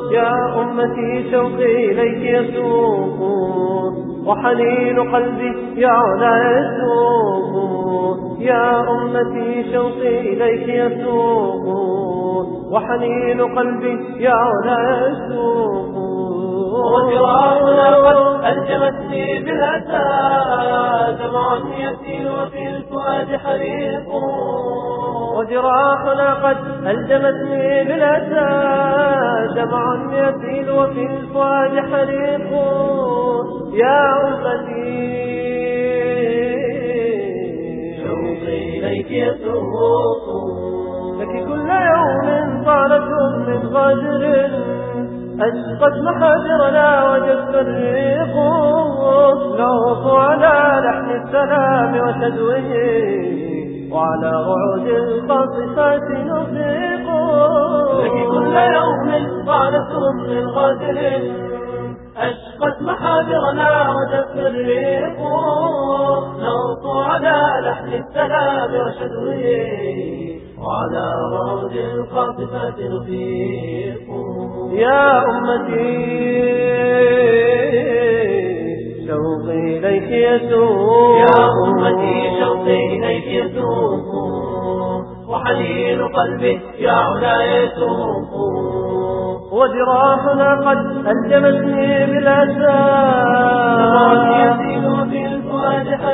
يا أمتي شوقي إليك يسوق، وحنين قلبي يا علا يسوق. يا أمتي شوقي إليك يسوق، وحنين قلبي يا علا يسوق. وفراقنا قد ألجمتني بالأسى، دمع يسيل وفي الفؤاد حريق. وجراحنا قد ألجمتني بالأسى، دمع يسيل وفي الفؤاد حريق. يا أمتي شوقي إليك يسوق، لك كل يوم طالة من غدر، أشقت محاجرنا وجف الريق. نعوف على لحن السلام وشدوه، وعلى رعود القاصفات نفيق. لك كل يوم طالة من غدر، أشقت محاجرنا وجف الريق. نعوف على لحن السلام وشدوه، وعلى رعود القاصفات نفيق. يا أمتي شوقي إليك يسوق، يا أمتي شوقي إليك يسوق، وحنين قلبي يا علا يسوق. وجراحنا قد ألجمتني بالأسى، يسيل في الفؤاد